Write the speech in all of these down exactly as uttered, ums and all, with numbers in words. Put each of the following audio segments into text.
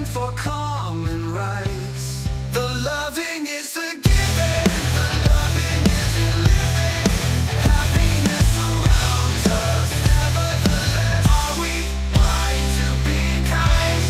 for common rights. The loving is the giving, the loving is the living. Happiness surrounds us, nevertheless. Are we blind to be kind?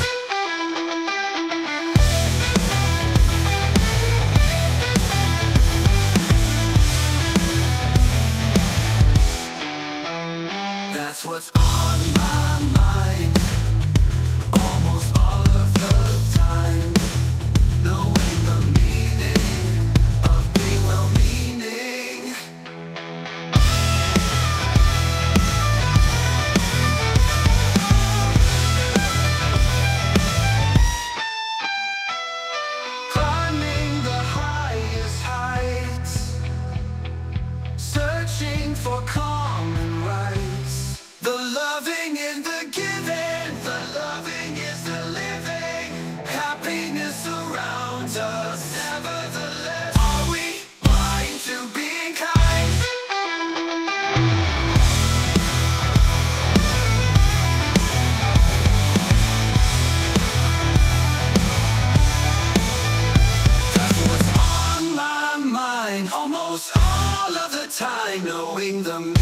That's what's on my mind almost all of the time. Knowing the meaning of being well-meaning. Climbing the highest heights, searching for common rights. The loving in the giving, the loving is the living. Happiness surrounds us, nevertheless. Are we blind to being kind? That's what's on my mind almost all of the time. Knowing the